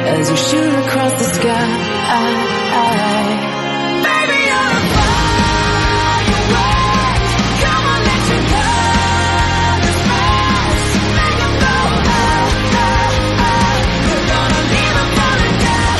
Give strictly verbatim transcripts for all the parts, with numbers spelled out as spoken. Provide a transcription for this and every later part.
as you shoot across the sky. Baby, you're a firework. Come on, let your colors burst. Make them go, oh, oh, oh. You're gonna leave them falling down.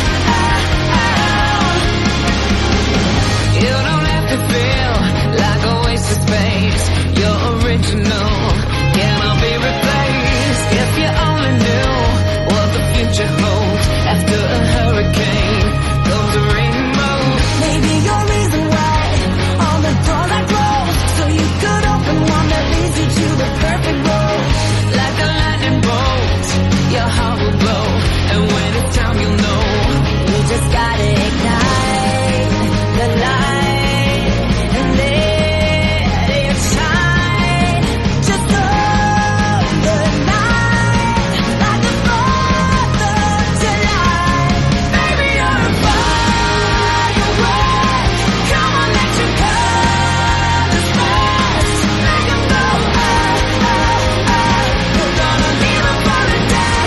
You don't have to feel like a waste of space. You're original, cannot be replaced. If you only knew what the future holds. After a hurricane comes a rainbow. Maybe your reason why all the doors are closed, so you could open one that leads you to the perfect road. Like a lightning bolt, your heart will blow, and when it's time you'll know. You just gotta ignite the light and let it shine. Just hold the night like the fourth of July. Baby, you're a firework. Come on, let your colors burst. Make them go, oh, oh, oh. You're gonna leave them falling down.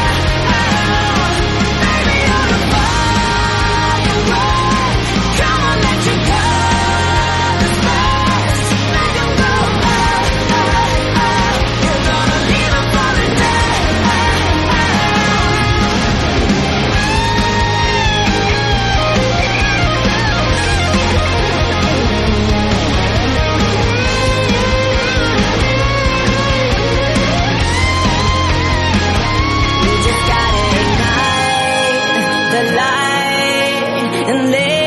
Baby, you're a firework. Come on, let your colors burst. Make them go, oh, oh, oh. You're gonna leave them falling down. You just gotta ignite the light and let